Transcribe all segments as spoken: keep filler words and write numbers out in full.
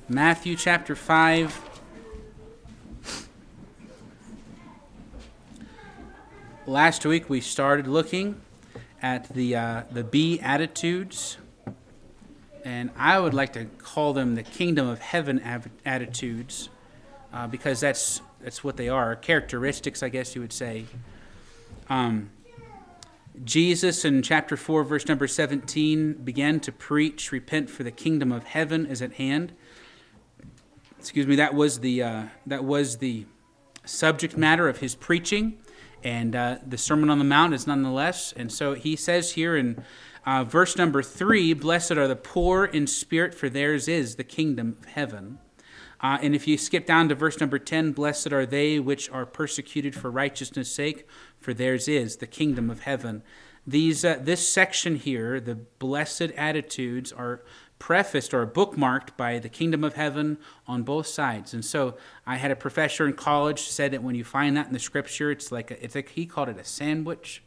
Matthew chapter five. Last week we started looking at the uh, the Beatitudes, and I would like to call them the kingdom of heaven av- attitudes, uh, because that's that's what they are, characteristics, I guess you would say. Um, Jesus in chapter four, verse number seventeen, began to preach, "Repent, for the kingdom of heaven is at hand." Excuse me. That was the uh, that was the subject matter of his preaching, and uh, the Sermon on the Mount is nonetheless. And so he says here in uh, verse number three, "Blessed are the poor in spirit, for theirs is the kingdom of heaven." Uh, and if you skip down to verse number ten, "Blessed are they which are persecuted for righteousness' sake, for theirs is the kingdom of heaven." These uh, this section here, the blessed attitudes, are prefaced or bookmarked by the kingdom of heaven on both sides. And so I had a professor in college said that when you find that in the scripture, it's like a, it's like he called it a sandwich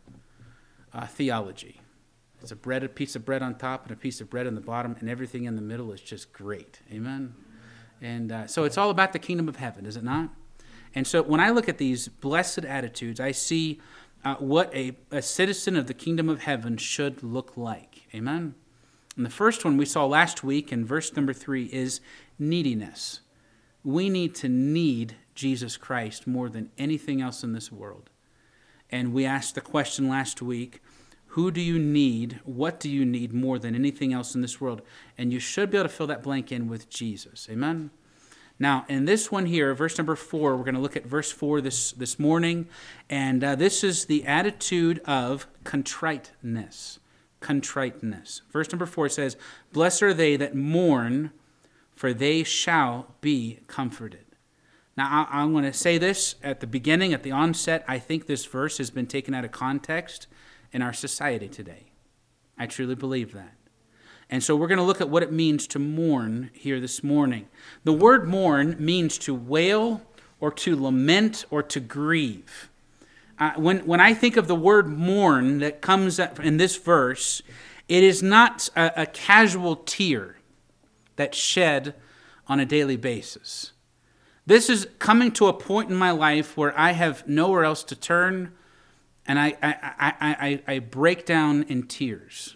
uh, theology. It's a bread, a piece of bread on top and a piece of bread on the bottom, and everything in the middle is just great. Amen. And uh, so it's all about the kingdom of heaven, is it not? And so when I look at these blessed attitudes, I see uh, what a, a citizen of the kingdom of heaven should look like. Amen. And the first one we saw last week in verse number three is neediness. We need to need Jesus Christ more than anything else in this world. And we asked the question last week, who do you need? What do you need more than anything else in this world? And you should be able to fill that blank in with Jesus. Amen? Now, in this one here, verse number four, we're going to look at verse four this, this morning. And uh, this is the attitude of contriteness. Contriteness. Verse number four says, "Blessed are they that mourn, for they shall be comforted." Now, I, I'm going to say this at the beginning, at the onset. I think this verse has been taken out of context in our society today. I truly believe that. And so we're going to look at what it means to mourn here this morning. The word mourn means to wail or to lament or to grieve. Uh, when, when I think of the word mourn that comes in this verse, it is not a, a casual tear that's shed on a daily basis. This is coming to a point in my life where I have nowhere else to turn, and I, I, I, I, I break down in tears.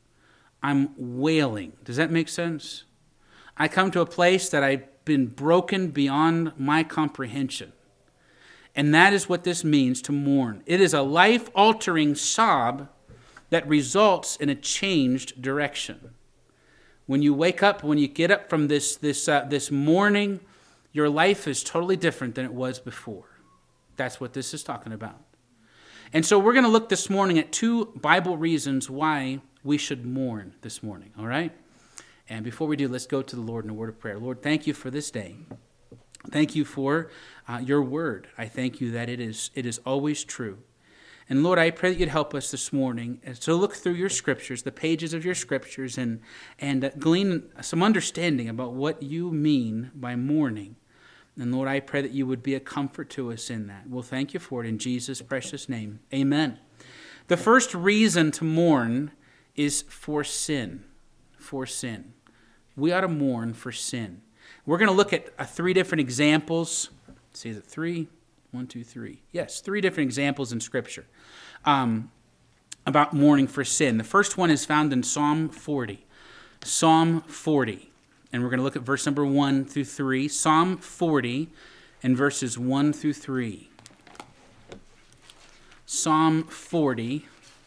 I'm wailing. Does that make sense? I come to a place that I've been broken beyond my comprehension. And that is what this means to mourn. It is a life-altering sob that results in a changed direction. When you wake up, when you get up from this, this, uh, this mourning, your life is totally different than it was before. That's what this is talking about. And so we're going to look this morning at two Bible reasons why we should mourn this morning, all right? And before we do, let's go to the Lord in a word of prayer. Lord, thank you for this day. Thank you for uh, your word. I thank you that it is it is always true. And Lord, I pray that you'd help us this morning to look through your scriptures, the pages of your scriptures, and, and uh, glean some understanding about what you mean by mourning. And Lord, I pray that you would be a comfort to us in that. We'll thank you for it in Jesus' precious name. Amen. The first reason to mourn is for sin. For sin. We ought to mourn for sin. We're going to look at uh, three different examples. Let's see, is it three? One, two, three. Yes, three different examples in Scripture um, about mourning for sin. The first one is found in Psalm forty. Psalm forty. And we're going to look at verse number one through three. Psalm forty and verses one through three. Psalm forty.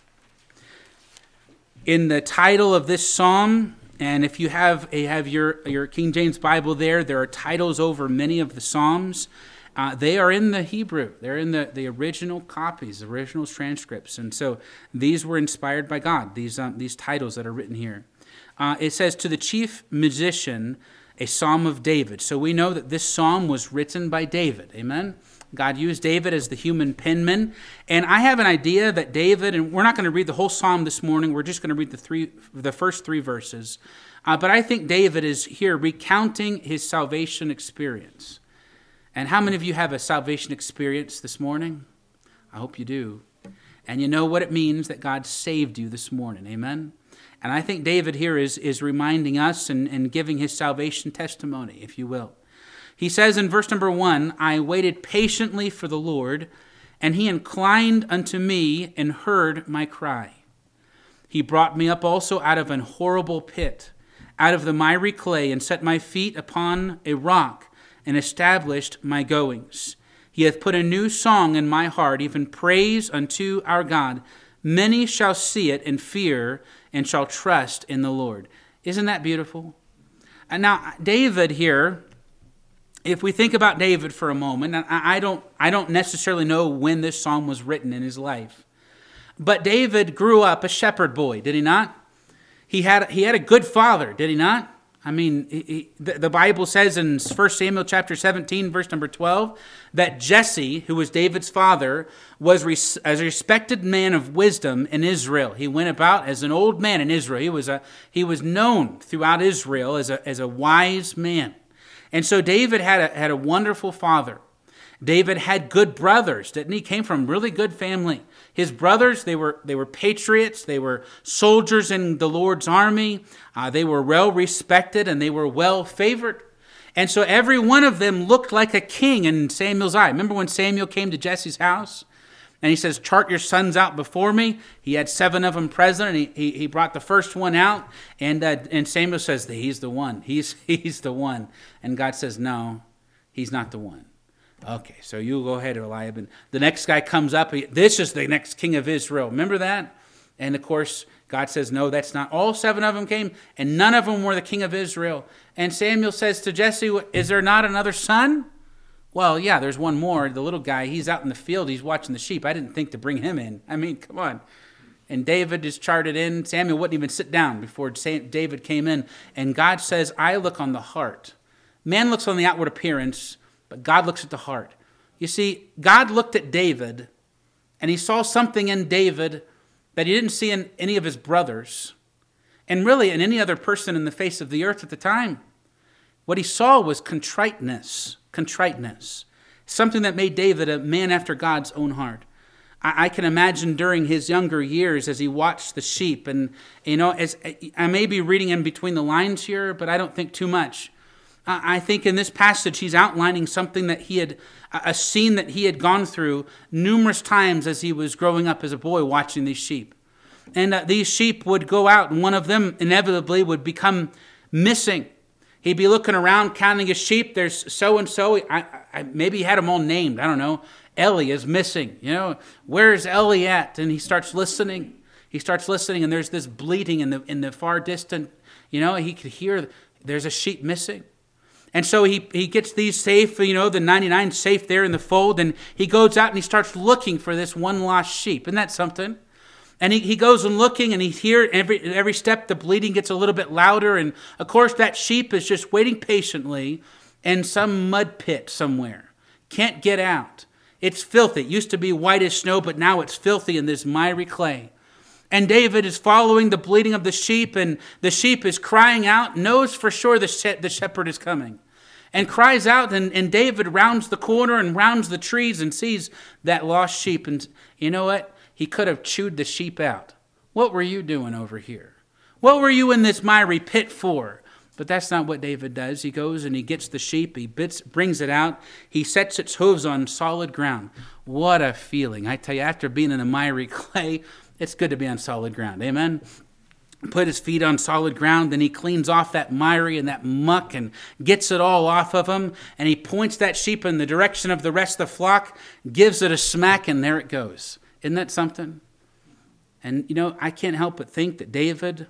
In the title of this psalm, and if you have a, have your, your King James Bible there, there are titles over many of the Psalms. Uh, they are in the Hebrew. They're in the, the original copies, the original transcripts. And so these were inspired by God, these, um, these titles that are written here. Uh, it says, "To the chief musician, a psalm of David." So we know that this psalm was written by David. Amen? God used David as the human penman. And I have an idea that David, and we're not going to read the whole psalm this morning. We're just going to read the three, the first three verses. Uh, but I think David is here recounting his salvation experience. And how many of you have a salvation experience this morning? I hope you do. And you know what it means that God saved you this morning. Amen? And I think David here is, is reminding us and, and giving his salvation testimony, if you will. He says in verse number one, I waited patiently for the Lord, and he inclined unto me and heard my cry. He brought me up also out of an horrible pit, out of the miry clay, and set my feet upon a rock, and established my goings. He hath put a new song in my heart, even praise unto our God. Many shall see it and fear, and shall trust in the Lord. Isn't that beautiful? And now, David here, if we think about David for a moment, I don't, I don't necessarily know when this psalm was written in his life. But David grew up a shepherd boy, did he not? He had, he had a good father, did he not? I mean, he, he, the, the Bible says in First Samuel chapter seventeen, verse number twelve, that Jesse, who was David's father, was res, as a respected man of wisdom in Israel. He went about as an old man in Israel. He was, a, he was known throughout Israel as a, as a wise man. And so David had a, had a wonderful father. David had good brothers, didn't he? Came from really good family. His brothers, they were they were patriots. They were soldiers in the Lord's army. Uh, they were well respected and they were well favored. And so every one of them looked like a king in Samuel's eye. Remember when Samuel came to Jesse's house? And he says, chart your sons out before me. He had seven of them present, and he, he, he brought the first one out. And uh, and Samuel says, he's the one. He's, he's the one. And God says, no, he's not the one. Okay, so you go ahead, Eliab. And the next guy comes up. This is the next king of Israel. Remember that? And of course, God says, no, that's not. All seven of them came, and none of them were the king of Israel. And Samuel says to Jesse, is there not another son? Well, yeah, there's one more. The little guy, he's out in the field. He's watching the sheep. I didn't think to bring him in. I mean, come on. And David is charted in. Samuel wouldn't even sit down before David came in. And God says, I look on the heart. Man looks on the outward appearance, but God looks at the heart. You see, God looked at David, and he saw something in David that he didn't see in any of his brothers, and really in any other person in the face of the earth at the time. What he saw was contriteness, contriteness, something that made David a man after God's own heart. I, I can imagine during his younger years as he watched the sheep, and you know, as I may be reading in between the lines here, but I don't think too much. I think in this passage, he's outlining something that he had, a scene that he had gone through numerous times as he was growing up as a boy watching these sheep. And uh, these sheep would go out, and one of them inevitably would become missing. He'd be looking around, counting his sheep. There's so-and-so. I, I, maybe he had them all named. I don't know. Ellie is missing. You know, where's Ellie at? And he starts listening. He starts listening, and there's this bleating in the in the far distant. You know, he could hear there's a sheep missing. And so he, he gets these safe, you know, the ninety-nine safe there in the fold, and he goes out and he starts looking for this one lost sheep. Isn't that something? And he, he goes and looking, and he hears every every step the bleating gets a little bit louder, and of course that sheep is just waiting patiently in some mud pit somewhere. Can't get out. It's filthy. It used to be white as snow, but now it's filthy in this miry clay. And David is following the bleating of the sheep, and the sheep is crying out, knows for sure the, she- the shepherd is coming, and cries out, and, and David rounds the corner and rounds the trees and sees that lost sheep. And you know what? He could have chewed the sheep out. What were you doing over here? What were you in this miry pit for? But that's not what David does. He goes and he gets the sheep, he bits, brings it out, he sets its hooves on solid ground. What a feeling. I tell you, after being in the miry clay, it's good to be on solid ground. Amen? Put his feet on solid ground, then he cleans off that miry and that muck and gets it all off of him, and he points that sheep in the direction of the rest of the flock, gives it a smack, and there it goes. Isn't that something? And, you know, I can't help but think that David,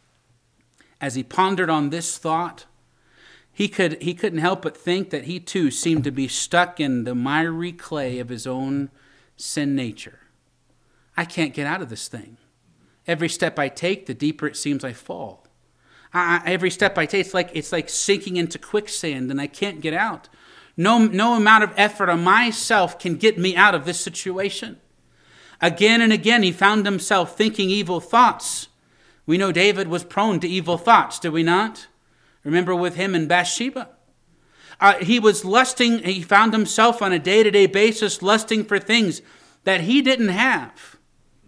as he pondered on this thought, he could he couldn't help but think that he too seemed to be stuck in the miry clay of his own sin nature. I can't get out of this thing. Every step I take, the deeper it seems I fall. I, every step I take, it's like it's like sinking into quicksand, and I can't get out. No, no amount of effort on myself can get me out of this situation. Again and again, he found himself thinking evil thoughts. We know David was prone to evil thoughts, do we not? Remember with him and Bathsheba. Uh, he was lusting, he found himself on a day-to-day basis lusting for things that he didn't have.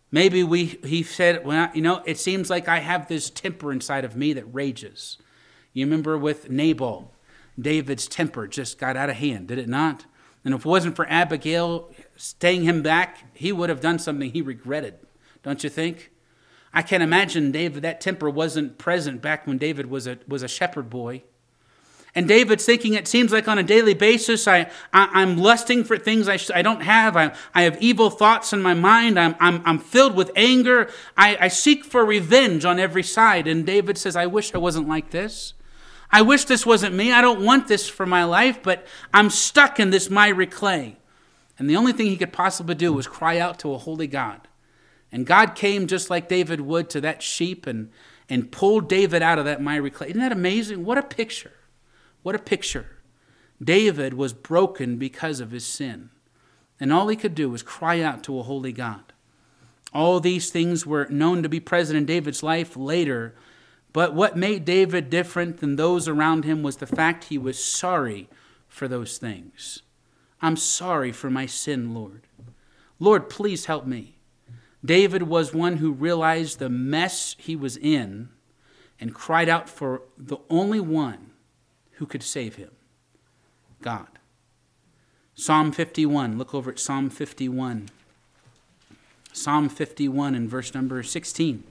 Maybe we he said, well, you know, it seems like I have this temper inside of me that rages. You remember with Nabal, David's temper just got out of hand, did it not? And if it wasn't for Abigail staying him back, he would have done something he regretted, don't you think? I can imagine David, that temper wasn't present back when David was a was a shepherd boy. And David's thinking, it seems like on a daily basis, I, I, I'm lusting for things I, sh- I don't have. I, I have evil thoughts in my mind. I'm, I'm, I'm filled with anger. I, I seek for revenge on every side. And David says, I wish I wasn't like this. I wish this wasn't me. I don't want this for my life, but I'm stuck in this miry clay. And the only thing he could possibly do was cry out to a holy God. And God came just like David would to that sheep and, and pulled David out of that miry clay. Isn't that amazing? What a picture. What a picture. David was broken because of his sin. And all he could do was cry out to a holy God. All these things were known to be present in David's life later. But what made David different than those around him was the fact he was sorry for those things. I'm sorry for my sin, Lord. Lord, please help me. David was one who realized the mess he was in and cried out for the only one who could save him? God. Psalm fifty-one. Look over at Psalm fifty-one. Psalm fifty-one and verse number sixteen.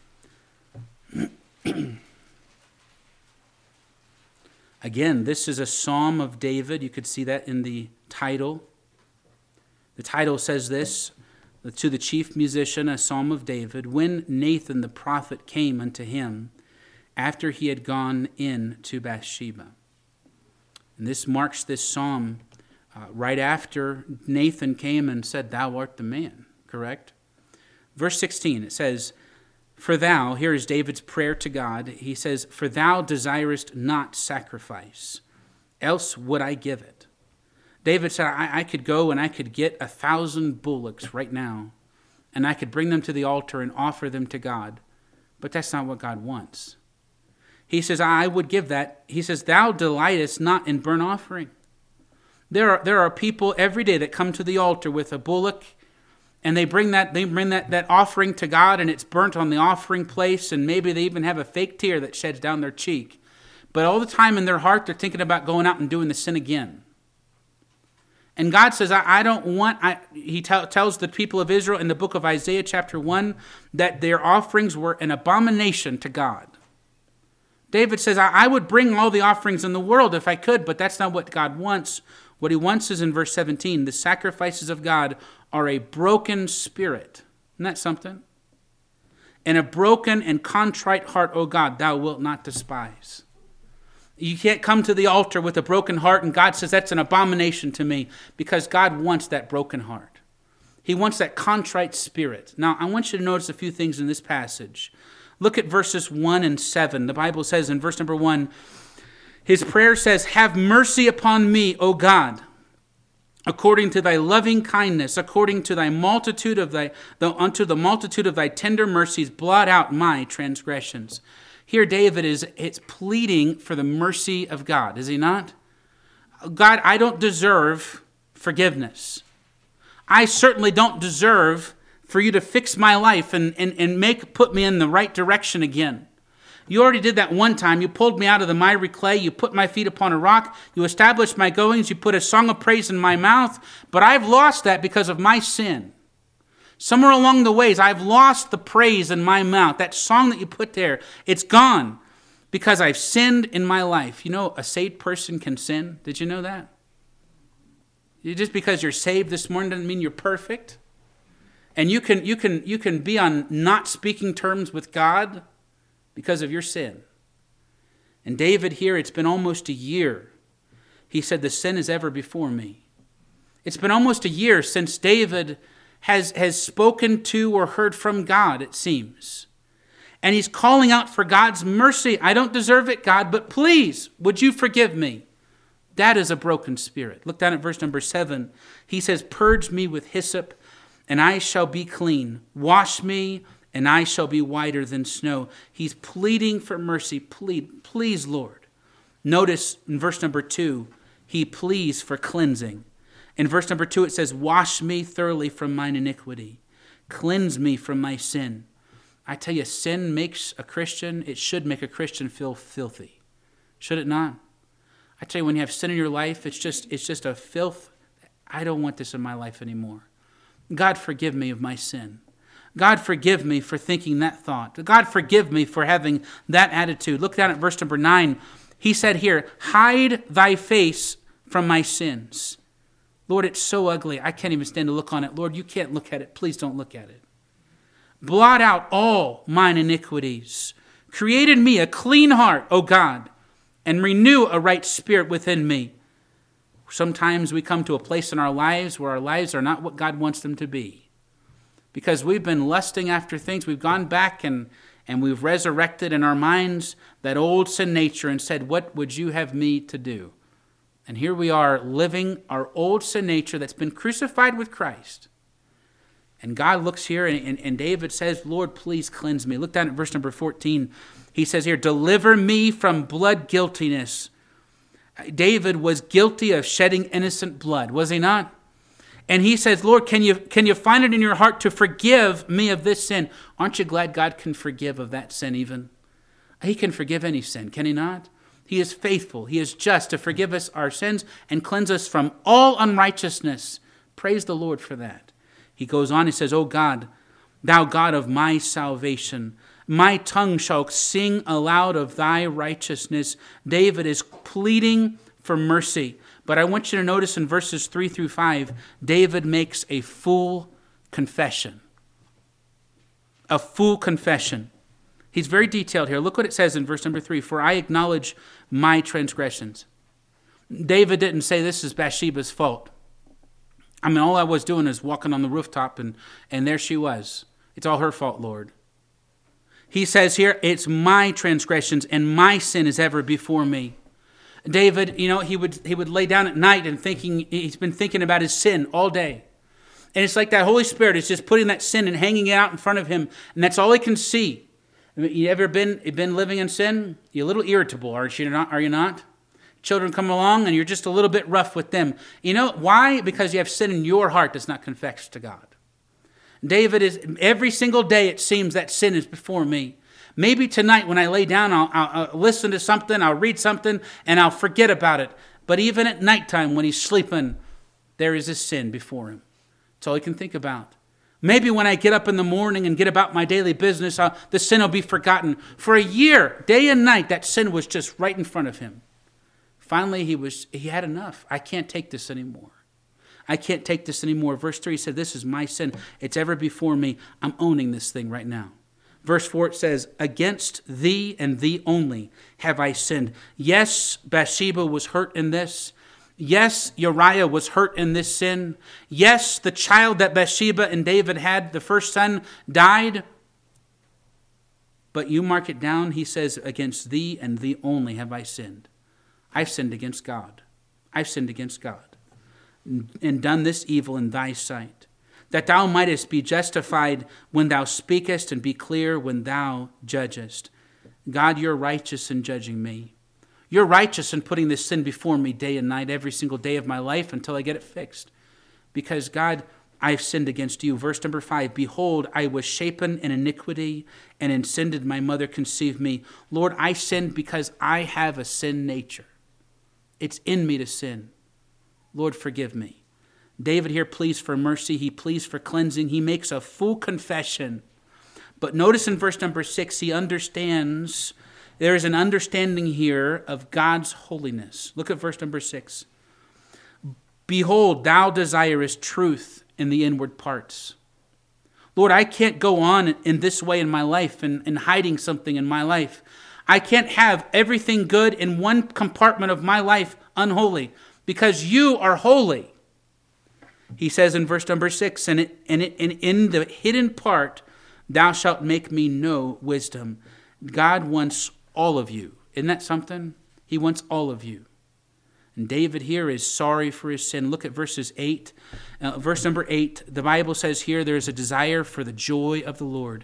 Again, this is a psalm of David. You could see that in the title. The title says this, to the chief musician, a psalm of David, when Nathan the prophet came unto him after he had gone in to Bathsheba. And this marks this psalm uh, right after Nathan came and said, thou art the man, correct? Verse sixteen, it says, for thou, here is David's prayer to God. He says, for thou desirest not sacrifice, else would I give it. David said, I, I could go and I could get a thousand bullocks right now, and I could bring them to the altar and offer them to God. But that's not what God wants. He says, I would give that. He says, thou delightest not in burnt offering. There are, there are people every day that come to the altar with a bullock, and they bring that they bring that, that offering to God, and it's burnt on the offering place, and maybe they even have a fake tear that sheds down their cheek. But all the time in their heart, they're thinking about going out and doing the sin again. And God says, I, I don't want, I, he t- tells the people of Israel in the book of Isaiah chapter one that their offerings were an abomination to God. David says, I, I would bring all the offerings in the world if I could, but that's not what God wants. What he wants is in verse seventeen, the sacrifices of God are a broken spirit. Isn't that something? And a broken and contrite heart, O God, thou wilt not despise. You can't come to the altar with a broken heart, and God says that's an abomination to me, because God wants that broken heart. He wants that contrite spirit. Now, I want you to notice a few things in this passage. Look at verses one and seven. The Bible says in verse number one, his prayer says, have mercy upon me, O God, according to thy loving kindness, according to thy multitude of thy, the, unto the multitude of thy tender mercies, blot out my transgressions. Here David is it's pleading for the mercy of God, is he not? God, I don't deserve forgiveness. I certainly don't deserve for you to fix my life and, and, and make put me in the right direction again. You already did that one time. You pulled me out of the miry clay. You put my feet upon a rock. You established my goings. You put a song of praise in my mouth. But I've lost that because of my sin. Somewhere along the ways, I've lost the praise in my mouth. That song that you put there, it's gone because I've sinned in my life. You know, a saved person can sin. Did you know that? Just because you're saved this morning doesn't mean you're perfect. And you can you can you can be on not speaking terms with God because of your sin. And David here, it's been almost a year. He said, the sin is ever before me. It's been almost a year since David has, has spoken to or heard from God, it seems. And he's calling out for God's mercy. I don't deserve it, God, but please, would you forgive me? That is a broken spirit. Look down at verse number seven. He says, purge me with hyssop, and I shall be clean. Wash me, and I shall be whiter than snow. He's pleading for mercy. Plead, please, Lord. Notice in verse number two, he pleads for cleansing. In verse number two, it says, wash me thoroughly from mine iniquity. Cleanse me from my sin. I tell you, sin makes a Christian, it should make a Christian feel filthy. Should it not? I tell you, when you have sin in your life, it's just it's just a filth. I don't want this in my life anymore. God, forgive me of my sin. God, forgive me for thinking that thought. God, forgive me for having that attitude. Look down at verse number nine. He said here, hide thy face from my sins. Lord, it's so ugly. I can't even stand to look on it. Lord, you can't look at it. Please don't look at it. Blot out all mine iniquities. Create in me a clean heart, O God, and renew a right spirit within me. Sometimes we come to a place in our lives where our lives are not what God wants them to be. Because we've been lusting after things. We've gone back and, and we've resurrected in our minds that old sin nature and said, what would you have me to do? And here we are living our old sin nature that's been crucified with Christ. And God looks here and, and, and David says, Lord, please cleanse me. Look down at verse number fourteen. He says here, deliver me from blood guiltiness. David was guilty of shedding innocent blood, was he not? And he says, Lord, can you, can you find it in your heart to forgive me of this sin? Aren't you glad God can forgive of that sin even? He can forgive any sin, can he not? He is faithful. He is just to forgive us our sins and cleanse us from all unrighteousness. Praise the Lord for that. He goes on, he says, O God, thou God of my salvation, my tongue shall sing aloud of thy righteousness. David is pleading for mercy. But I want you to notice in verses three through five, David makes a full confession. A full confession. He's very detailed here. Look what it says in verse number three. For I acknowledge my transgressions. David didn't say this is Bathsheba's fault. I mean, all I was doing is walking on the rooftop and, and there she was. It's all her fault, Lord. He says here, it's my transgressions and my sin is ever before me. David, you know, he would he would lay down at night and thinking, he's been thinking about his sin all day. And it's like that Holy Spirit is just putting that sin and hanging it out in front of him. And that's all he can see. I mean, you ever been, been living in sin? You're a little irritable, aren't you not? Are you not? Children come along and you're just a little bit rough with them. You know why? Because you have sin in your heart that's not confessed to God. David is, every single day it seems that sin is before me. Maybe tonight when I lay down, I'll, I'll, I'll listen to something, I'll read something, and I'll forget about it. But even at nighttime when he's sleeping, there is a sin before him. That's all he can think about. Maybe when I get up in the morning and get about my daily business, I'll, the sin will be forgotten. For a year, day and night, that sin was just right in front of him. Finally, he was he had enough. I can't take this anymore. I can't take this anymore. Verse three said, this is my sin. It's ever before me. I'm owning this thing right now. Verse four, it says, against thee and thee only have I sinned. Yes, Bathsheba was hurt in this. Yes, Uriah was hurt in this sin. Yes, the child that Bathsheba and David had, the first son, died. But you mark it down, he says, against thee and thee only have I sinned. I've sinned against God. I've sinned against God and done this evil in thy sight, that thou mightest be justified when thou speakest and be clear when thou judgest. God, you're righteous in judging me. You're righteous in putting this sin before me day and night, every single day of my life until I get it fixed. Because, God, I've sinned against you. Verse number five, behold, I was shapen in iniquity, and in sin did my mother conceive me. Lord, I sinned because I have a sin nature. It's in me to sin. Lord, forgive me. David here pleads for mercy. He pleads for cleansing. He makes a full confession. But notice in verse number six, he understands, there is an understanding here of God's holiness. Look at verse number six. Behold, thou desirest truth in the inward parts. Lord, I can't go on in this way in my life and, and hiding something in my life. I can't have everything good in one compartment of my life unholy, because you are holy. He says in verse number six, and, it, and, it, and in the hidden part, thou shalt make me know wisdom. God wants all of you. Isn't that something? He wants all of you. And David here is sorry for his sin. Look at verses eight. Uh, verse number eight, the Bible says here, there's a desire for the joy of the Lord.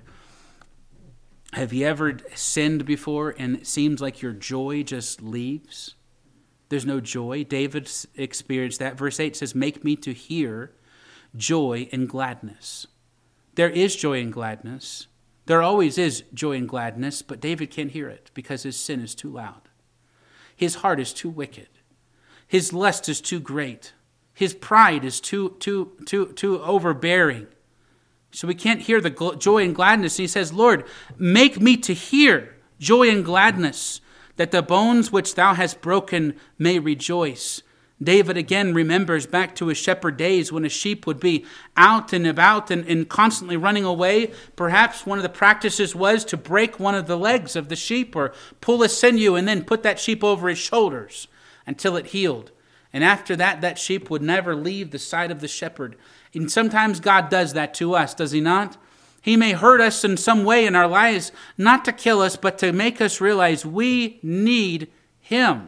Have you ever sinned before and it seems like your joy just leaves? There's no joy. David experienced that. Verse eight says, make me to hear joy and gladness. There is joy and gladness. There always is joy and gladness, but David can't hear it because his sin is too loud. His heart is too wicked. His lust is too great. His pride is too, too, too, too overbearing. So we can't hear the joy and gladness. And he says, Lord, make me to hear joy and gladness, that the bones which thou hast broken may rejoice. David again remembers back to his shepherd days when a sheep would be out and about and, and constantly running away. Perhaps one of the practices was to break one of the legs of the sheep or pull a sinew and then put that sheep over his shoulders until it healed. And after that, that sheep would never leave the side of the shepherd. And sometimes God does that to us, does he not? He may hurt us in some way in our lives, not to kill us, but to make us realize we need him.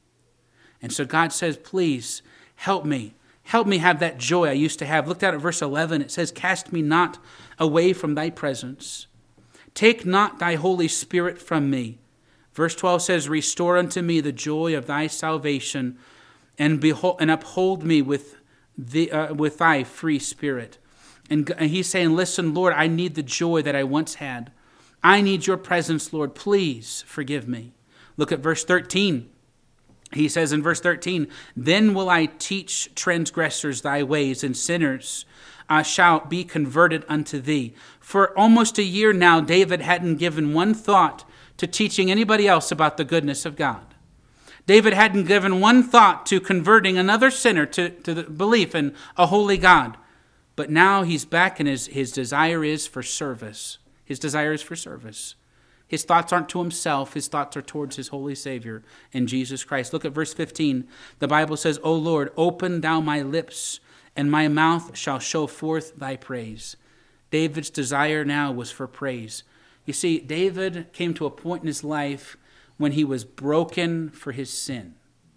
And so God says, please help me. Help me have that joy I used to have. Look down at verse eleven. It says, cast me not away from thy presence. Take not thy Holy Spirit from me. Verse twelve says, restore unto me the joy of thy salvation, and behold, and uphold me with the uh, with thy free spirit. And, and he's saying, listen, Lord, I need the joy that I once had. I need your presence, Lord. Please forgive me. Look at verse thirteen. He says in verse thirteen, then will I teach transgressors thy ways, and sinners uh, shall be converted unto thee. For almost a year now, David hadn't given one thought to teaching anybody else about the goodness of God. David hadn't given one thought to converting another sinner to, to the belief in a holy God. But now he's back, and his, his desire is for service. His desire is for service. His thoughts aren't to himself. His thoughts are towards his holy Savior in Jesus Christ. Look at verse fifteen. The Bible says, O Lord, open thou my lips, and my mouth shall show forth thy praise. David's desire now was for praise. You see, David came to a point in his life when he was broken for his sin.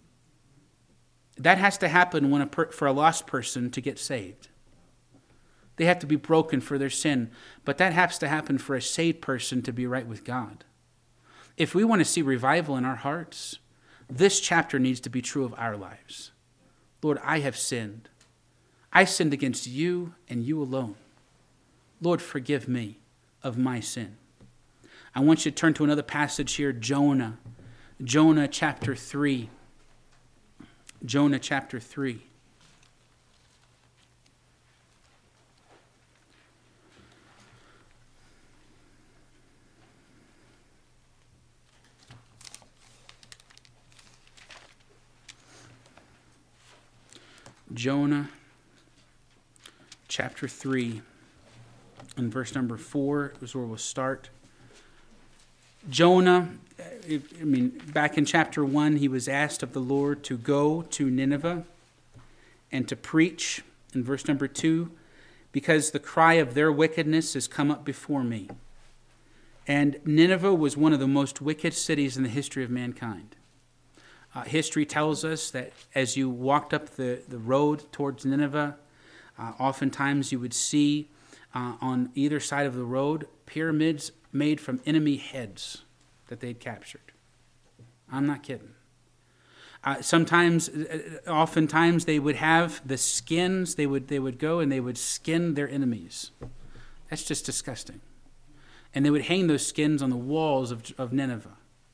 That has to happen when a per- for a lost person to get saved. They have to be broken for their sin. But that has to happen for a saved person to be right with God. If we want to see revival in our hearts, this chapter needs to be true of our lives. Lord, I have sinned. I sinned against you and you alone. Lord, forgive me of my sin. I want you to turn to another passage here, Jonah. Jonah chapter three. Jonah chapter three. Jonah chapter three and verse number four is where we'll start. Jonah, I mean, back in chapter one, he was asked of the Lord to go to Nineveh and to preach. In verse number two, because the cry of their wickedness has come up before me. And Nineveh was one of the most wicked cities in the history of mankind. Uh, history tells us that as you walked up the, the road towards Nineveh, uh, oftentimes you would see uh, on either side of the road pyramids made from enemy heads that they'd captured. I'm not kidding. Uh, sometimes, uh, oftentimes they would have the skins, they would, they would go and they would skin their enemies. That's just disgusting. And they would hang those skins on the walls of, of Nineveh.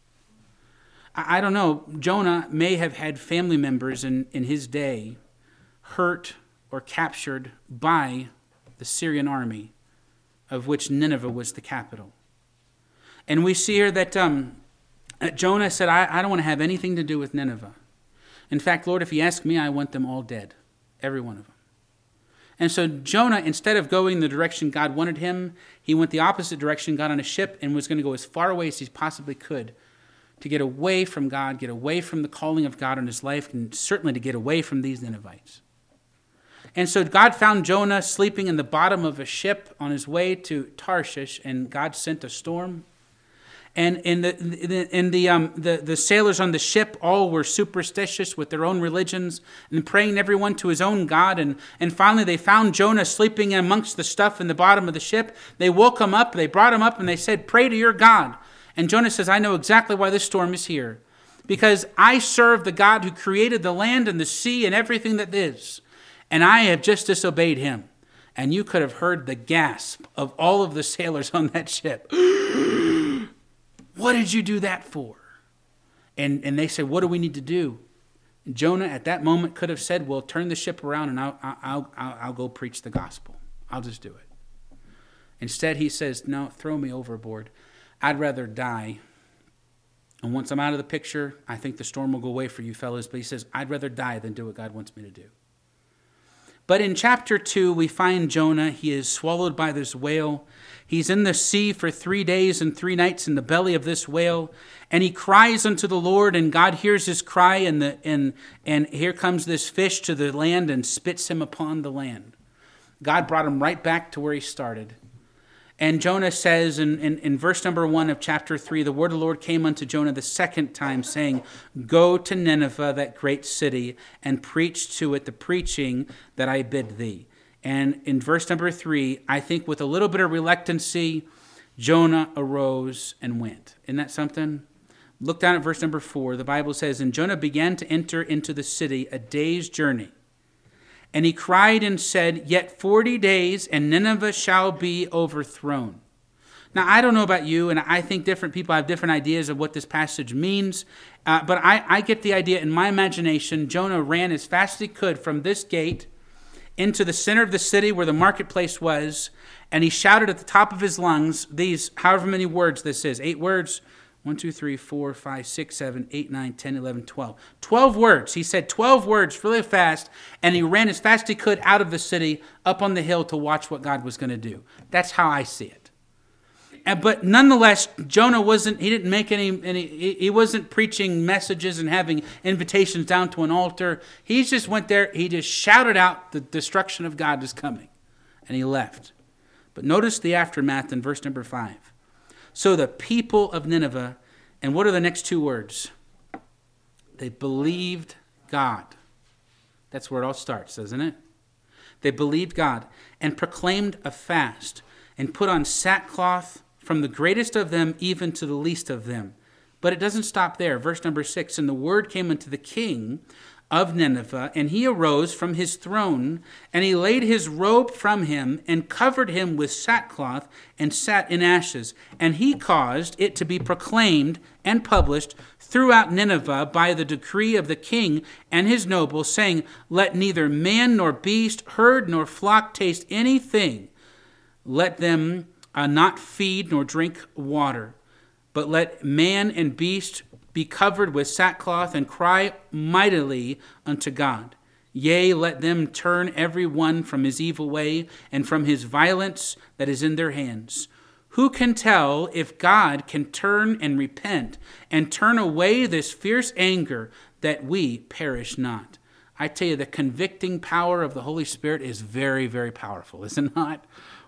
I don't know, Jonah may have had family members in, in his day hurt or captured by the Syrian army, of which Nineveh was the capital. And we see here that um, Jonah said, I, I don't want to have anything to do with Nineveh. In fact, Lord, if you ask me, I want them all dead, every one of them. And so Jonah, instead of going the direction God wanted him, he went the opposite direction, got on a ship, and was going to go as far away as he possibly could to get away from God, get away from the calling of God on his life, and certainly to get away from these Ninevites. And so God found Jonah sleeping in the bottom of a ship on his way to Tarshish, and God sent a storm. And in the in the, in the, um, the the sailors on the ship all were superstitious with their own religions and praying everyone to his own God. And, and finally they found Jonah sleeping amongst the stuff in the bottom of the ship. They woke him up, they brought him up, and they said, pray to your God. And Jonah says, I know exactly why this storm is here. Because I serve the God who created the land and the sea and everything that is. And I have just disobeyed him. And you could have heard the gasp of all of the sailors on that ship. What did you do that for? And, and they said, what do we need to do? And Jonah at that moment could have said, well, turn the ship around and I'll, I'll, I'll, I'll go preach the gospel. I'll just do it. Instead, he says, no, throw me overboard. I'd rather die. And once I'm out of the picture, I think the storm will go away for you fellas. But he says, I'd rather die than do what God wants me to do. But in chapter two, we find Jonah. He is swallowed by this whale. He's in the sea for three days and three nights in the belly of this whale. And he cries unto the Lord, and God hears his cry. And, the, and, and here comes this fish to the land and spits him upon the land. God brought him right back to where he started. And Jonah says in, in, in verse number one of chapter three, the word of the Lord came unto Jonah the second time, saying, go to Nineveh, that great city, and preach to it the preaching that I bid thee. And in verse number three, I think with a little bit of reluctancy, Jonah arose and went. Isn't that something? Look down at verse number four. The Bible says, and Jonah began to enter into the city a day's journey. And he cried and said, yet forty days, and Nineveh shall be overthrown. Now, I don't know about you, and I think different people have different ideas of what this passage means. Uh, but I, I get the idea in my imagination. Jonah ran as fast as he could from this gate into the center of the city where the marketplace was. And he shouted at the top of his lungs these, however many words this is, eight words. One, two, three, four, five, six, seven, eight, nine, ten, eleven, twelve. Twelve words. He said twelve words really fast, and he ran as fast as he could out of the city up on the hill to watch what God was going to do. That's how I see it. And, but nonetheless, Jonah wasn't, he didn't make any, any, he wasn't preaching messages and having invitations down to an altar. He just went there, he just shouted out the destruction of God is coming, and he left. But notice the aftermath in verse number five. So the people of Nineveh, and what are the next two words? They believed God. That's where it all starts, doesn't it? They believed God and proclaimed a fast and put on sackcloth from the greatest of them even to the least of them. But it doesn't stop there. Verse number six, and the word came unto the king of Nineveh, and he arose from his throne, and he laid his robe from him, and covered him with sackcloth, and sat in ashes. And he caused it to be proclaimed and published throughout Nineveh by the decree of the king and his nobles, saying, let neither man nor beast, herd nor flock taste anything. Let them uh, not feed nor drink water, but let man and beast be covered with sackcloth and cry mightily unto God. Yea, let them turn every one from his evil way and from his violence that is in their hands. Who can tell if God can turn and repent and turn away this fierce anger that we perish not? I tell you, the convicting power of the Holy Spirit is very, very powerful, is it not?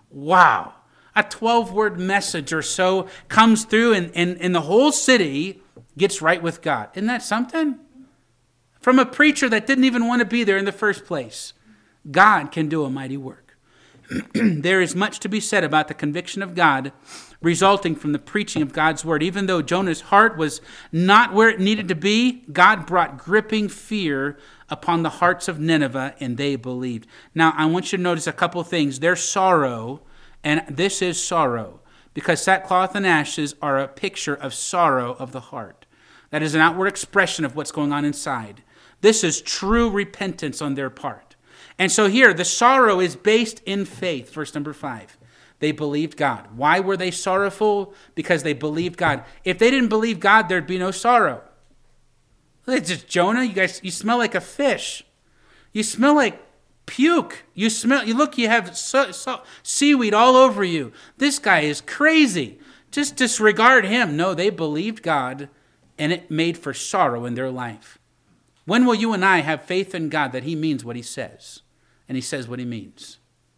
Wow. A twelve-word message or so comes through and, and, and the whole city gets right with God. Isn't that something? From a preacher that didn't even want to be there in the first place. God can do a mighty work. There is much to be said about the conviction of God resulting from the preaching of God's word. Even though Jonah's heart was not where it needed to be, God brought gripping fear upon the hearts of Nineveh, and they believed. Now, I want you to notice a couple things. Their sorrow, and this is sorrow, because sackcloth and ashes are a picture of sorrow of the heart. That is an outward expression of what's going on inside. This is true repentance on their part. And so here, the sorrow is based in faith. Verse number five. They believed God. Why were they sorrowful? Because they believed God. If they didn't believe God, there'd be no sorrow. It's just Jonah, you guys, you smell like a fish. You smell like puke. You smell, you look, you have so, so, seaweed all over you. This guy is crazy. Just disregard him. No, they believed God, and it made for sorrow in their life. When will you and I have faith in God that he means what he says, and he says what he means,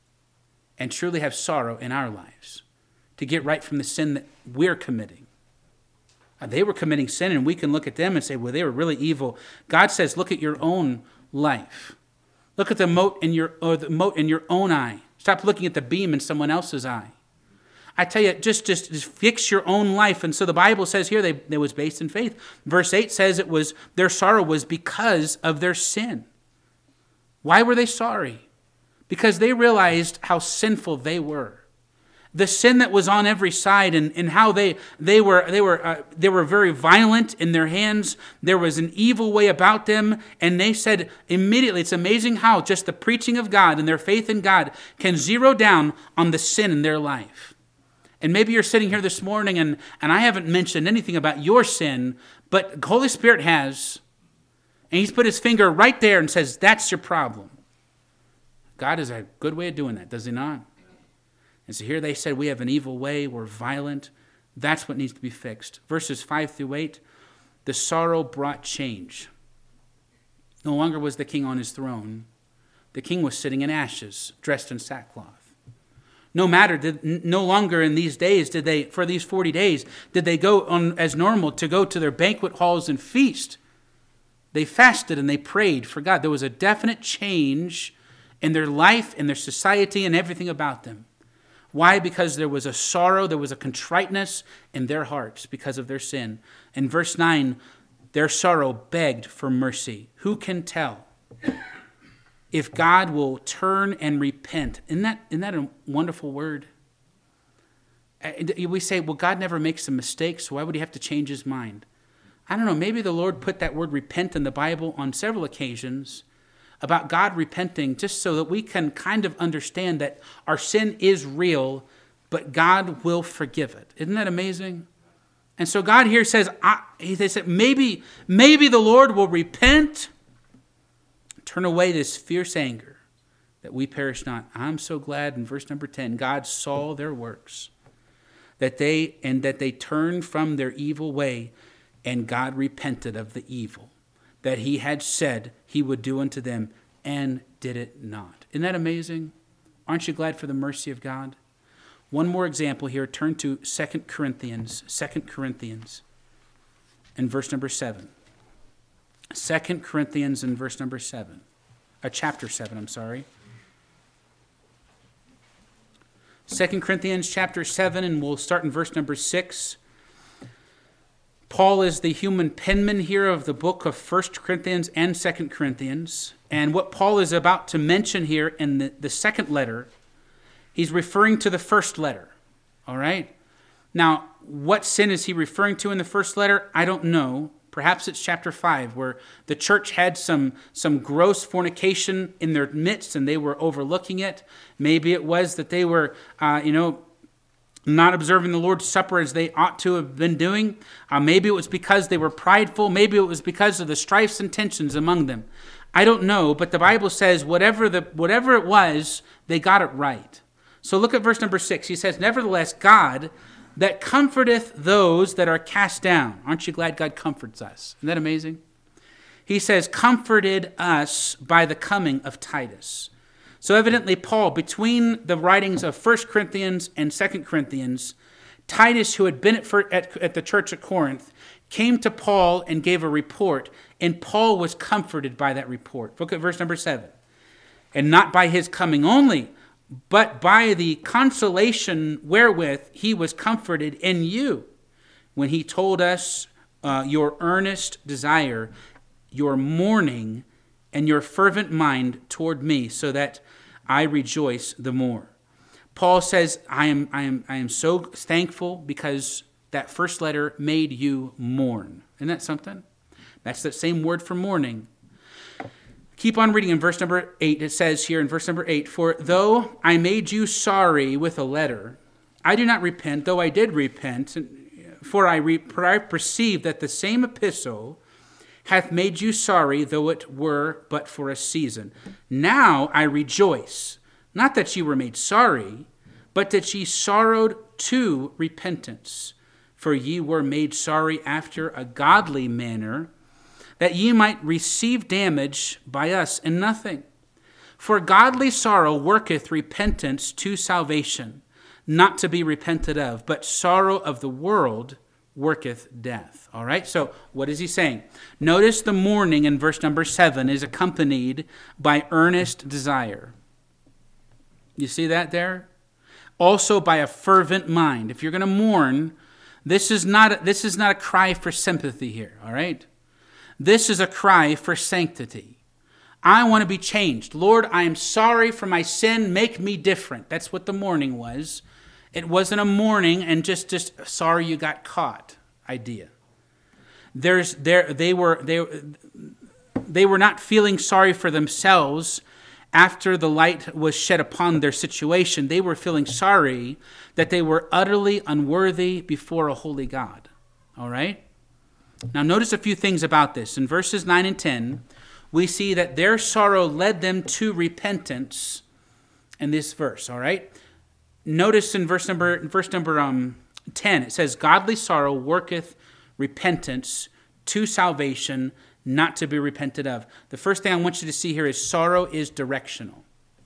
and truly have sorrow in our lives to get right from the sin that we're committing? They were committing sin, and we can look at them and say, well, they were really evil. God says, look at your own life. Look at the mote in your, or the mote in your own eye. Stop looking at the beam in someone else's eye. I tell you, just, just, just fix your own life. And so the Bible says here they, it was based in faith. Verse eight says it was their sorrow was because of their sin. Why were they sorry? because they realized how sinful they were. The sin that was on every side, and, and how they they were they were uh, they were very violent in their hands. There was an evil way about them, and they said immediately, it's amazing how just the preaching of God and their faith in God can zero down on the sin in their life. And maybe you're sitting here this morning, and, and I haven't mentioned anything about your sin, but the Holy Spirit has, and He's put His finger right there and says, that's your problem. God is a good way of doing that, does He not? And so here they said, we have an evil way, we're violent. That's what needs to be fixed. Verses five through eight, the sorrow brought change. No longer was the king on his throne. The king was sitting in ashes, dressed in sackcloth. No matter, did, no longer in these days did they, for these forty days, did they go on as normal to go to their banquet halls and feast. They fasted and they prayed for God. There was a definite change in their life, in their society, and everything about them. Why? Because there was a sorrow, there was a contriteness in their hearts because of their sin. In verse nine, their sorrow begged for mercy. Who can tell if God will turn and repent? Isn't that, isn't that a wonderful word? We say, well, God never makes a mistake, so why would He have to change His mind? I don't know, maybe the Lord put that word repent in the Bible on several occasions about God repenting, just so that we can kind of understand that our sin is real, but God will forgive it. Isn't that amazing? And so God here says, I, he said, maybe, maybe the Lord will repent, turn away this fierce anger, that we perish not. I'm so glad in verse number ten, God saw their works, that they and that they turned from their evil way, and God repented of the evil that He had said He would do unto them, and did it not. Isn't that amazing? Aren't you glad for the mercy of God? One more example here. Turn to Second Corinthians. Second Corinthians and verse number seven. Second Corinthians and verse number seven. Uh, chapter seven, I'm sorry. Second Corinthians chapter seven, and we'll start in verse number six. Paul is the human penman here of the book of First Corinthians and Second Corinthians. And what Paul is about to mention here in the, the second letter, he's referring to the first letter. All right? Now, what sin is he referring to in the first letter? I don't know. Perhaps it's chapter five, where the church had some, some gross fornication in their midst and they were overlooking it. Maybe it was that they were, uh, you know, not observing the Lord's Supper as they ought to have been doing. Uh, maybe it was because they were prideful. Maybe it was because of the strifes and tensions among them. I don't know, but the Bible says whatever the whatever it was, they got it right. So look at verse number six. He says, nevertheless, God that comforteth those that are cast down. Aren't you glad God comforts us? Isn't that amazing? He says, comforted us by the coming of Titus. So evidently, Paul, between the writings of First Corinthians and Second Corinthians, Titus, who had been at, at, at the church at Corinth, came to Paul and gave a report, and Paul was comforted by that report. Look at verse number seven. And not by his coming only, but by the consolation wherewith he was comforted in you, when he told us uh, your earnest desire, your mourning, and your fervent mind toward me, so that I rejoice the more. Paul says, I am, I am, I am so thankful because that first letter made you mourn. Isn't that something? That's that same word for mourning. Keep on reading in verse number eight. It says here in verse number eight, for though I made you sorry with a letter, I do not repent, though I did repent, for I, re- for I perceive that the same epistle hath made you sorry, though it were but for a season. Now I rejoice, not that ye were made sorry, but that ye sorrowed to repentance. For ye were made sorry after a godly manner, that ye might receive damage by us in nothing. For godly sorrow worketh repentance to salvation, not to be repented of, but sorrow of the world worketh death. All right, so what is he saying? Notice the mourning in verse number seven is accompanied by earnest desire. You see that there? Also by a fervent mind. If you're going to mourn, this is not this is not a cry for sympathy here, all right? This is a cry for sanctity. I want to be changed. Lord, I am sorry for my sin. Make me different. That's what the mourning was. It wasn't a mourning and just, just sorry you got caught idea. There's there they were they they were not feeling sorry for themselves after the light was shed upon their situation. They were feeling sorry that they were utterly unworthy before a holy God. All right? Now notice a few things about this. In verses nine and ten, we see that their sorrow led them to repentance in this verse. All right? Notice in verse number verse number um, ten, it says, "Godly sorrow worketh repentance to salvation, not to be repented of." The first thing I want you to see here is sorrow is directional.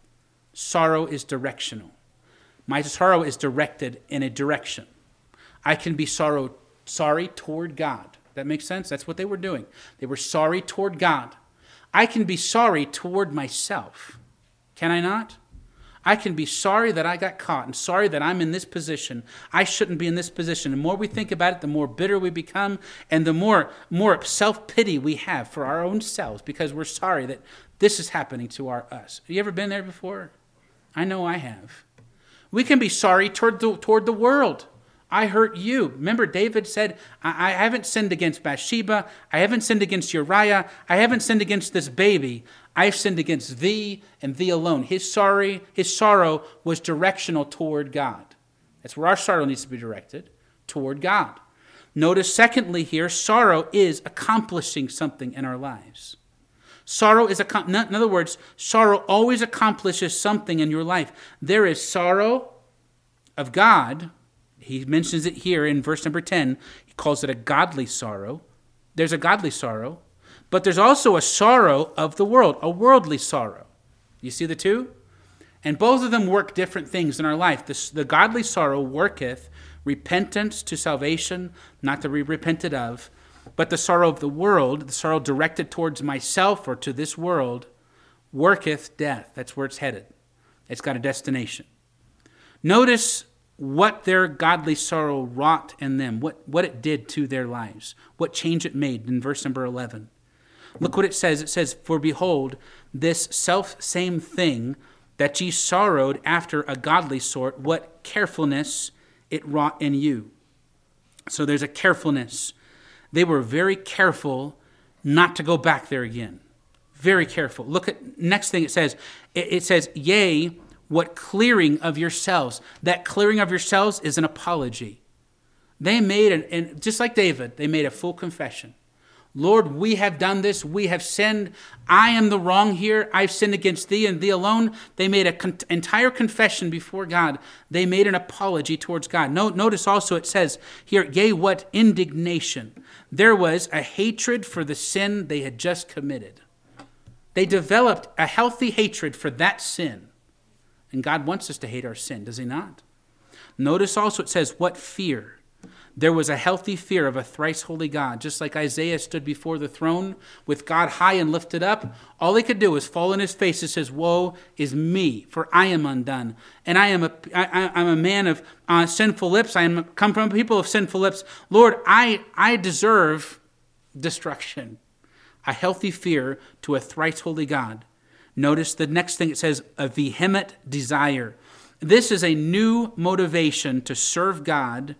Sorrow is directional. My sorrow is directed in a direction. I can be sorrow, sorry toward God. That makes sense? That's what they were doing. They were sorry toward God. I can be sorry toward myself. Can I not? I can be sorry that I got caught and sorry that I'm in this position. I shouldn't be in this position. The more we think about it, the more bitter we become and the more, more self-pity we have for our own selves because we're sorry that this is happening to our us. Have you ever been there before? I know I have. We can be sorry toward the, toward the world. I hurt you. Remember, David said, I, I haven't sinned against Bathsheba. I haven't sinned against Uriah. I haven't sinned against this baby. I've sinned against thee and thee alone. His sorry, his sorrow was directional toward God. That's where our sorrow needs to be directed, toward God. Notice, secondly here, sorrow is accomplishing something in our lives. Sorrow is, a, in other words, sorrow always accomplishes something in your life. There is sorrow of God. He mentions it here in verse number ten. He calls it a godly sorrow. There's a godly sorrow. But there's also a sorrow of the world, a worldly sorrow. You see the two? And both of them work different things in our life. The, the godly sorrow worketh repentance to salvation, not to be repented of. But the sorrow of the world, the sorrow directed towards myself or to this world, worketh death. That's where it's headed. It's got a destination. Notice what their godly sorrow wrought in them, what, what it did to their lives, what change it made in verse number eleven. Look what it says. It says, "For behold, this self-same thing that ye sorrowed after a godly sort, what carefulness it wrought in you." So there's a carefulness. They were very careful not to go back there again. Very careful. Look at next thing it says. It, it says, "Yea, what clearing of yourselves." That clearing of yourselves is an apology. They made, an, and just like David, they made a full confession. Lord, we have done this. We have sinned. I am the wrong here. I've sinned against thee and thee alone. They made an con- entire confession before God. They made an apology towards God. No, notice also it says here, "Yea, what indignation." There was a hatred for the sin they had just committed. They developed a healthy hatred for that sin. And God wants us to hate our sin, does he not? Notice also it says, "What fear." There was a healthy fear of a thrice holy God. Just like Isaiah stood before the throne with God high and lifted up, all he could do was fall on his face and says, "Woe is me, for I am undone. And I am a, I, I'm a man of uh, sinful lips. I am come from a people of sinful lips. Lord, I, I deserve destruction." A healthy fear to a thrice holy God. Notice the next thing it says, a vehement desire. This is a new motivation to serve God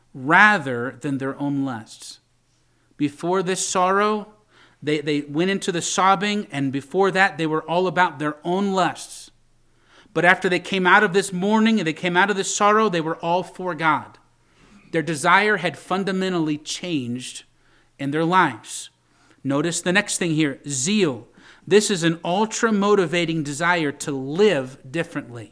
rather than their own lusts. Before this sorrow, they, they went into the sobbing, and before that, they were all about their own lusts. But after they came out of this mourning and they came out of this sorrow, they were all for God. Their desire had fundamentally changed in their lives. Notice the next thing here, zeal. This is an ultra-motivating desire to live differently.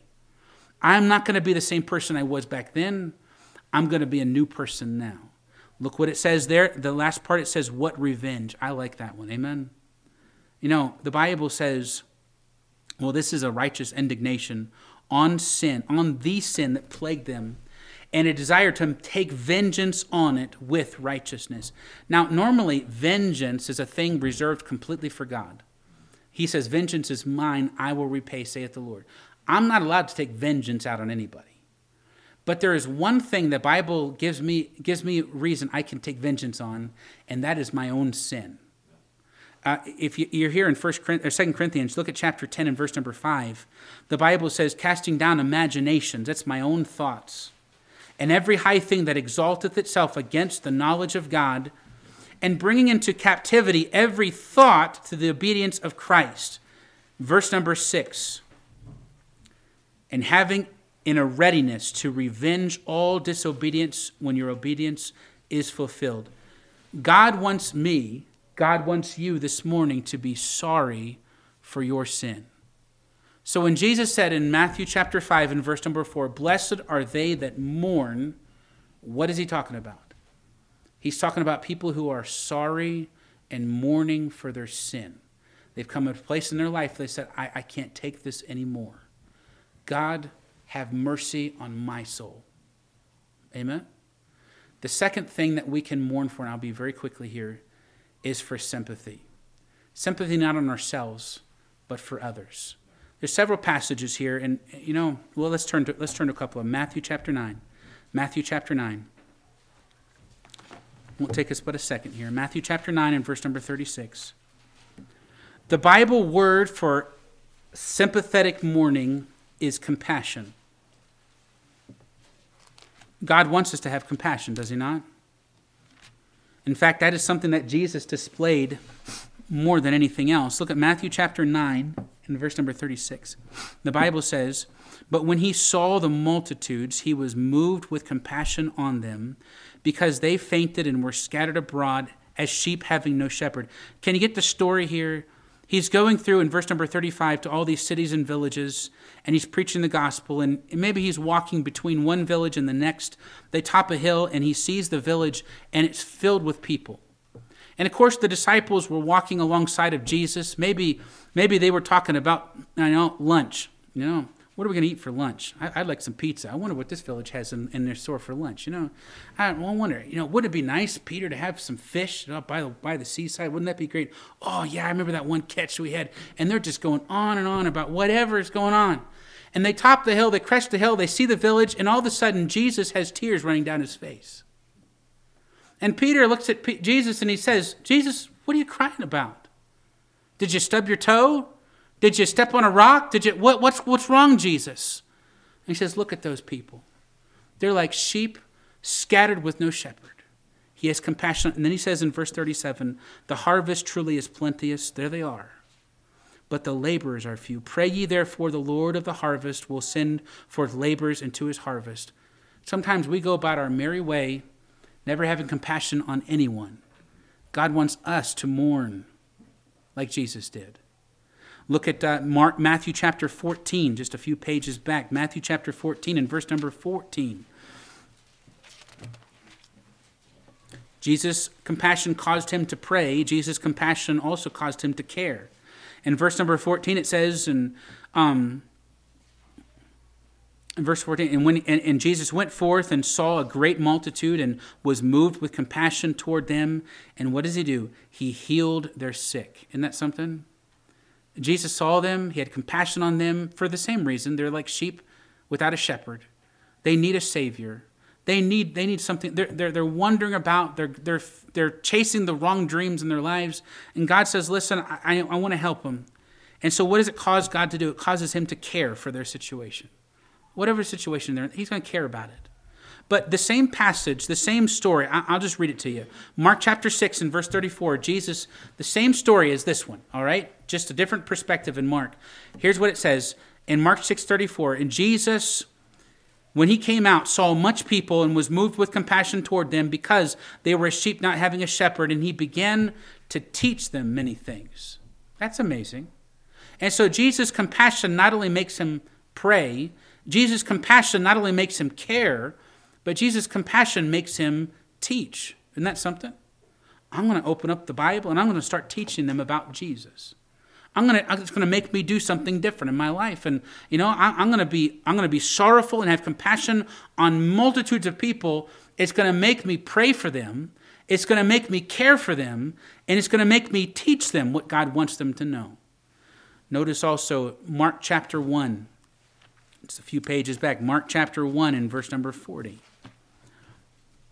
I'm not going to be the same person I was back then. I'm going to be a new person now. Look what it says there. The last part, it says, "What revenge." I like that one. Amen. You know, the Bible says, well, this is a righteous indignation on sin, on the sin that plagued them, and a desire to take vengeance on it with righteousness. Now, normally, vengeance is a thing reserved completely for God. He says, "Vengeance is mine, I will repay, saith the Lord." I'm not allowed to take vengeance out on anybody. But there is one thing the Bible gives me gives me reason I can take vengeance on, and that is my own sin. Uh, if you, you're here in First or Second Corinthians, look at chapter ten and verse number five. The Bible says, casting down imaginations, that's my own thoughts, and every high thing that exalteth itself against the knowledge of God, and bringing into captivity every thought to the obedience of Christ. Verse number six. And having in a readiness to revenge all disobedience when your obedience is fulfilled. God wants me, God wants you this morning to be sorry for your sin. So when Jesus said in Matthew chapter five and verse number four, blessed are they that mourn, what is he talking about? He's talking about people who are sorry and mourning for their sin. They've come to a place in their life, they said, I, I can't take this anymore. God, have mercy on my soul. Amen? The second thing that we can mourn for, and I'll be very quickly here, is for sympathy. Sympathy not on ourselves, but for others. There's several passages here, and you know, well, let's turn to let's turn to a couple of them. Matthew chapter nine. Matthew chapter nine. Won't take us but a second here. Matthew chapter nine and verse number thirty-six. The Bible word for sympathetic mourning is compassion. God wants us to have compassion, does he not? In fact, that is something that Jesus displayed more than anything else. Look at Matthew chapter nine and verse number thirty-six. The Bible says, but when he saw the multitudes, he was moved with compassion on them, because they fainted and were scattered abroad as sheep having no shepherd. Can you get the story here? He's going through in verse number thirty-five to all these cities and villages, and he's preaching the gospel, and maybe he's walking between one village and the next. They top a hill, and he sees the village, and it's filled with people. And of course, the disciples were walking alongside of Jesus. Maybe, maybe they were talking about, I know, lunch. You know, what are we going to eat for lunch? I, I'd like some pizza. I wonder what this village has in, in their store for lunch. You know, I, well, I wonder. You know, would it be nice, Peter, to have some fish up by the by the seaside? Wouldn't that be great? Oh yeah, I remember that one catch we had. And they're just going on and on about whatever is going on. And they top the hill, they crest the hill, they see the village, and all of a sudden Jesus has tears running down his face. And Peter looks at P- Jesus and he says, Jesus, what are you crying about? Did you stub your toe? Did you step on a rock? Did you what, what's, what's wrong, Jesus? And he says, look at those people. They're like sheep scattered with no shepherd. He has compassion. And then he says in verse thirty-seven, the harvest truly is plenteous. There they are. But the laborers are few. Pray ye therefore the Lord of the harvest will send forth laborers into his harvest. Sometimes we go about our merry way, never having compassion on anyone. God wants us to mourn like Jesus did. Look at uh, Mark, Matthew chapter fourteen, just a few pages back. Matthew chapter fourteen and verse number fourteen. Jesus' compassion caused him to pray. Jesus' compassion also caused him to care. In verse number fourteen, it says, and um, in verse fourteen, and when and, and Jesus went forth and saw a great multitude and was moved with compassion toward them. And what does he do? He healed their sick. Isn't that something? Jesus saw them. He had compassion on them for the same reason. They're like sheep without a shepherd. They need a savior. They need they need something. They're they're, they're wandering about. They're they're they're chasing the wrong dreams in their lives. And God says, "Listen, I I, I want to help them." And so, what does it cause God to do? It causes him to care for their situation, whatever situation they're in. He's going to care about it. But the same passage, the same story, I'll just read it to you. Mark chapter six and verse thirty-four, Jesus, the same story as this one, all right? Just a different perspective in Mark. Here's what it says in Mark six thirty-four. And Jesus, when he came out, saw much people and was moved with compassion toward them because they were as sheep not having a shepherd, and he began to teach them many things. That's amazing. And so Jesus' compassion not only makes him pray, Jesus' compassion not only makes him care, but Jesus' compassion makes him teach. Isn't that something? I'm going to open up the Bible and I'm going to start teaching them about Jesus. I'm going to, it's going to make me do something different in my life. And, you know, I, I'm going to be, I'm going to be sorrowful and have compassion on multitudes of people. It's going to make me pray for them. It's going to make me care for them. And it's going to make me teach them what God wants them to know. Notice also Mark chapter one. It's a few pages back. Mark chapter one and verse number forty.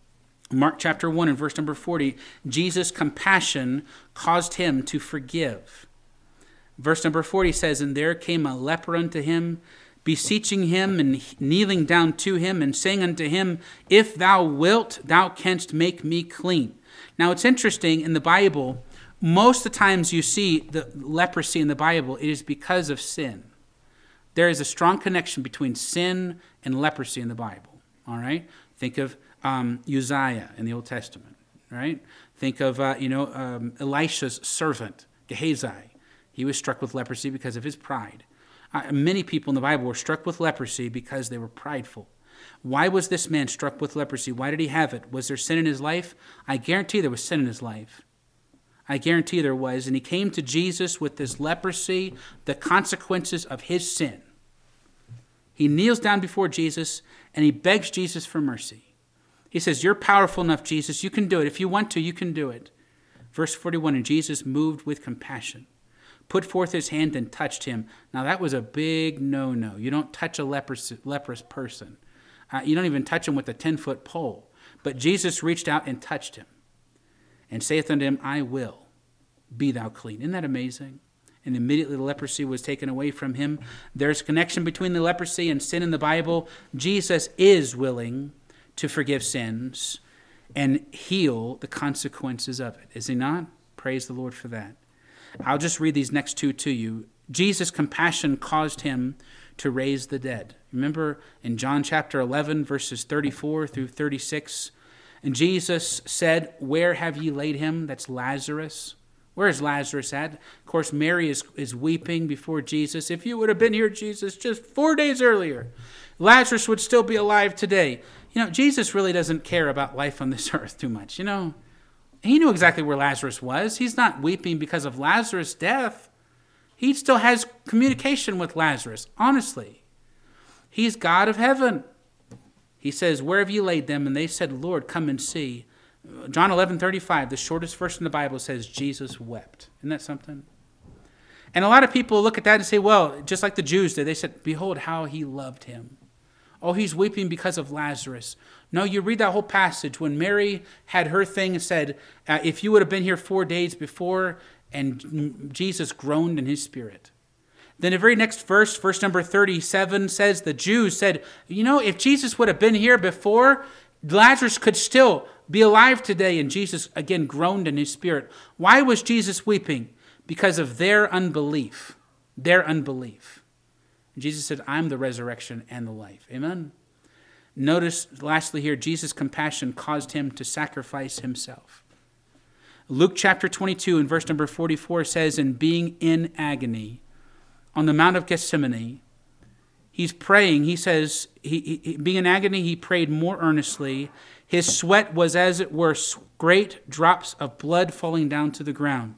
Mark chapter one and verse number forty, Jesus' compassion caused him to forgive. Verse number forty says, and there came a leper unto him, beseeching him and kneeling down to him and saying unto him, if thou wilt, thou canst make me clean. Now it's interesting, in the Bible, most of the times you see the leprosy in the Bible, it is because of sin. There is a strong connection between sin and leprosy in the Bible. All right? Think of um, Uzziah in the Old Testament. Right? Think of, uh, you know, um, Elisha's servant, Gehazi. He was struck with leprosy because of his pride. Uh, many people in the Bible were struck with leprosy because they were prideful. Why was this man struck with leprosy? Why did he have it? Was there sin in his life? I guarantee there was sin in his life. I guarantee there was. And he came to Jesus with this leprosy, the consequences of his sin. He kneels down before Jesus and he begs Jesus for mercy. He says, you're powerful enough, Jesus. You can do it. If you want to, you can do it. Verse forty-one, and Jesus moved with compassion, put forth his hand and touched him. Now that was a big no-no. You don't touch a leprous, leprous person. Uh, you don't even touch him with a ten-foot pole. But Jesus reached out and touched him and saith unto him, I will, be thou clean. Isn't that amazing? And immediately the leprosy was taken away from him. There's a connection between the leprosy and sin in the Bible. Jesus is willing to forgive sins and heal the consequences of it. Is he not? Praise the Lord for that. I'll just read these next two to you. Jesus' compassion caused him to raise the dead. Remember in John chapter eleven, verses thirty-four through thirty-six, and Jesus said, where have ye laid him? That's Lazarus. Where is Lazarus at? Of course, Mary is, is weeping before Jesus. If you would have been here, Jesus, just four days earlier, Lazarus would still be alive today. You know, Jesus really doesn't care about life on this earth too much, you know. He knew exactly where Lazarus was. He's not weeping because of Lazarus' death. He still has communication with Lazarus, honestly. He's God of heaven. He says, where have you laid them? And they said, Lord, come and see. John eleven thirty-five, the shortest verse in the Bible, says Jesus wept. Isn't that something? And a lot of people look at that and say, well, just like the Jews did, they said, behold how he loved him. Oh, he's weeping because of Lazarus. No, you read that whole passage when Mary had her thing and said, uh, if you would have been here four days before, and Jesus groaned in his spirit. Then the very next verse, verse number thirty-seven, says the Jews said, you know, if Jesus would have been here before, Lazarus could still be alive today. And Jesus again groaned in his spirit. Why was Jesus weeping? Because of their unbelief. Their unbelief. And Jesus said, I'm the resurrection and the life. Amen? Notice, lastly here, Jesus' compassion caused him to sacrifice himself. Luke chapter twenty-two and verse number forty-four says, and being in agony on the Mount of Gethsemane, he's praying. He says, he, he, being in agony, he prayed more earnestly. His sweat was as it were great drops of blood falling down to the ground.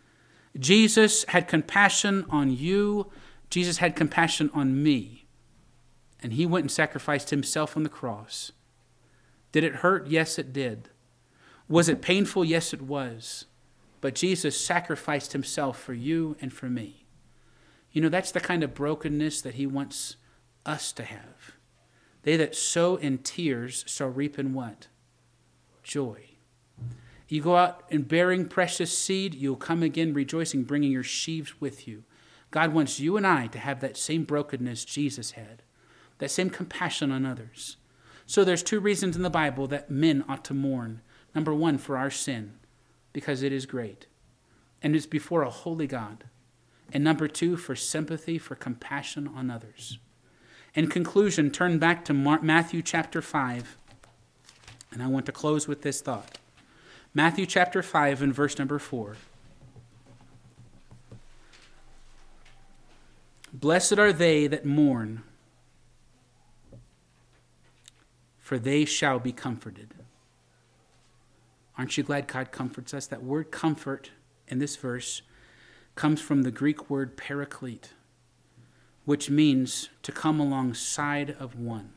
Jesus had compassion on you. Jesus had compassion on me. And he went and sacrificed himself on the cross. Did it hurt? Yes, it did. Was it painful? Yes, it was. But Jesus sacrificed himself for you and for me. You know, that's the kind of brokenness that he wants us to have. They that sow in tears shall reap in what? Joy. You go out and bearing precious seed, you'll come again rejoicing, bringing your sheaves with you. God wants you and I to have that same brokenness Jesus had, that same compassion on others. So there's two reasons in the Bible that men ought to mourn. Number one, for our sin, because it is great, and it's before a holy God. And number two, for sympathy, for compassion on others. In conclusion, turn back to Matthew chapter five, and I want to close with this thought. Matthew chapter five and verse number four. Blessed are they that mourn, for they shall be comforted. Aren't you glad God comforts us? That word comfort in this verse comes from the Greek word paraclete, which means to come alongside of one.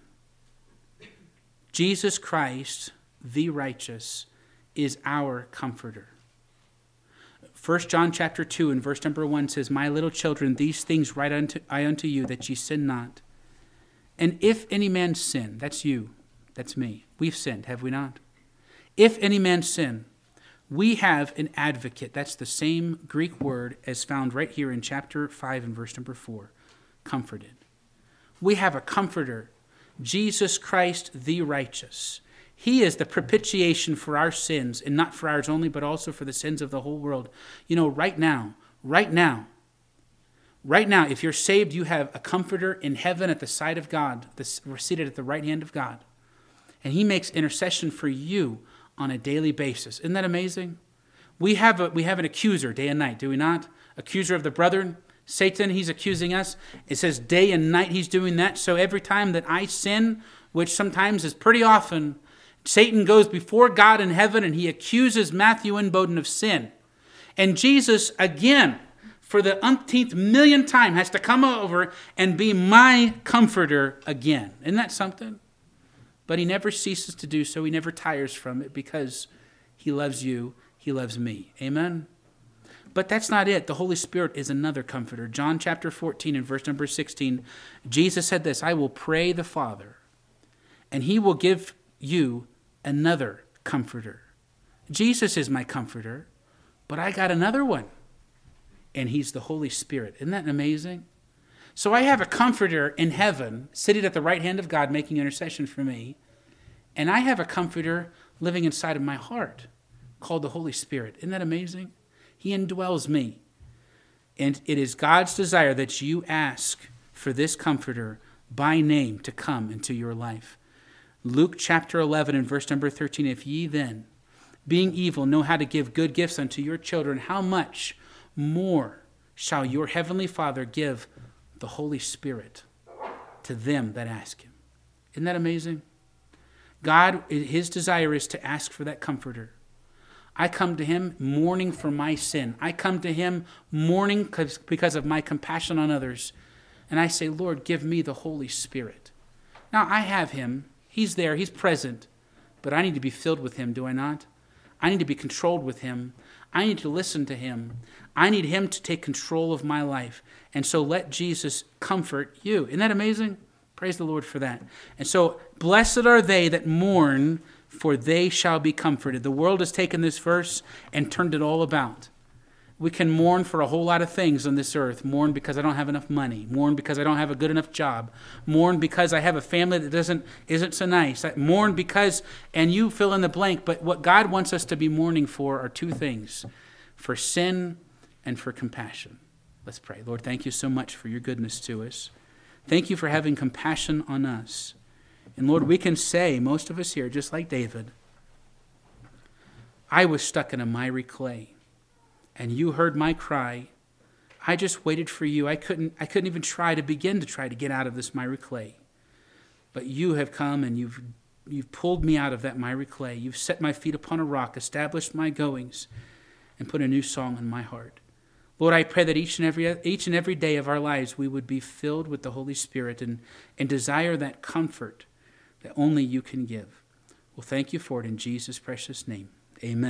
Jesus Christ, the righteous, is our comforter. First John chapter two and verse number one says, my little children, these things write unto, I unto you, that ye sin not. And if any man sin, that's you, that's me. We've sinned, have we not? If any man sin, we have an advocate. That's the same Greek word as found right here in chapter five and verse number four, comforted. We have a comforter, Jesus Christ the righteous. He is the propitiation for our sins, and not for ours only, but also for the sins of the whole world. You know, right now, right now, right now, if you're saved, you have a comforter in heaven at the side of God. We're seated at the right hand of God. And he makes intercession for you on a daily basis. Isn't that amazing? We have a, we have an accuser day and night, do we not? Accuser of the brethren. Satan, he's accusing us. It says day and night he's doing that. So every time that I sin, which sometimes is pretty often, Satan goes before God in heaven and he accuses Matthew and Bowden of sin. And Jesus, again, for the umpteenth million time, has to come over and be my comforter again. Isn't that something? But he never ceases to do so. He never tires from it because he loves you. He loves me. Amen? But that's not it. The Holy Spirit is another comforter. John chapter fourteen and verse number sixteen, Jesus said this, I will pray the Father, and he will give you another comforter. Jesus is my comforter, but I got another one, and he's the Holy Spirit. Isn't that amazing? So I have a comforter in heaven, sitting at the right hand of God, making intercession for me, and I have a comforter living inside of my heart called the Holy Spirit. Isn't that amazing? He indwells me. And it is God's desire that you ask for this comforter by name to come into your life. Luke chapter eleven and verse number thirteen, if ye then, being evil, know how to give good gifts unto your children, how much more shall your heavenly Father give the Holy Spirit to them that ask him? Isn't that amazing? God, his desire is to ask for that comforter. I come to him mourning for my sin. I come to him mourning because of my compassion on others. And I say, Lord, give me the Holy Spirit. Now, I have him. He's there. He's present. But I need to be filled with him, do I not? I need to be controlled with him. I need to listen to him. I need him to take control of my life. And so let Jesus comfort you. Isn't that amazing? Praise the Lord for that. And so, blessed are they that mourn, for they shall be comforted. The world has taken this verse and turned it all about. We can mourn for a whole lot of things on this earth. Mourn because I don't have enough money. Mourn because I don't have a good enough job. Mourn because I have a family that doesn't isn't so nice. Mourn because, and you fill in the blank, but what God wants us to be mourning for are two things, for sin and for compassion. Let's pray. Lord, thank you so much for your goodness to us. Thank you for having compassion on us. And Lord, we can say, most of us here, just like David, I was stuck in a miry clay, and you heard my cry. I just waited for you. I couldn't, I couldn't even try to begin to try to get out of this miry clay. But you have come and you've, you've pulled me out of that miry clay. You've set my feet upon a rock, established my goings, and put a new song in my heart. Lord, I pray that each and every each and every day of our lives we would be filled with the Holy Spirit and, and desire that comfort that only you can give. Well, thank you for it in Jesus' precious name. Amen.